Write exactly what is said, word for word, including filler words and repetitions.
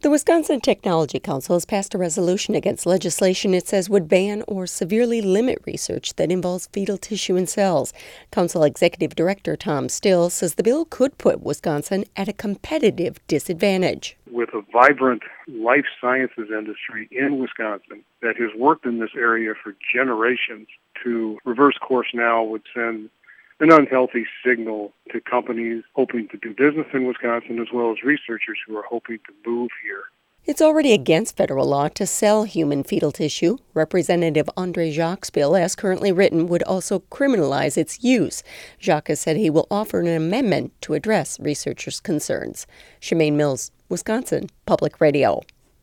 The Wisconsin Technology Council has passed a resolution against legislation it says would ban or severely limit research that involves fetal tissue and cells. Council Executive Director Tom Still says the bill could put Wisconsin at a competitive disadvantage. With a vibrant life sciences industry in Wisconsin that has worked in this area for generations, to reverse course now would send an unhealthy signal to companies hoping to do business in Wisconsin, as well as researchers who are hoping to move here. It's already against federal law to sell human fetal tissue. Representative Andre Jacques' bill, as currently written, would also criminalize its use. Jacques has said he will offer an amendment to address researchers' concerns. Shemaine Mills, Wisconsin Public Radio.